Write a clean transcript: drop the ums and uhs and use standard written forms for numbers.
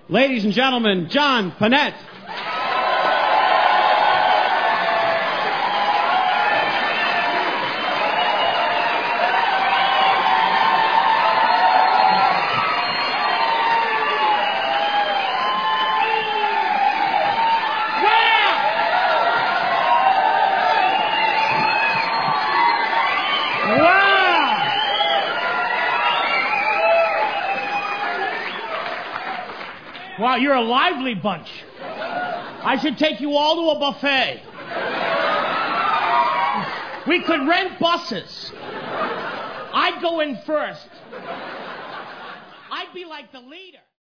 Ladies and gentlemen, John Panette. Wow, you're a lively bunch. I should take you all to a buffet. We could rent buses. I'd go in first. I'd be like the leader.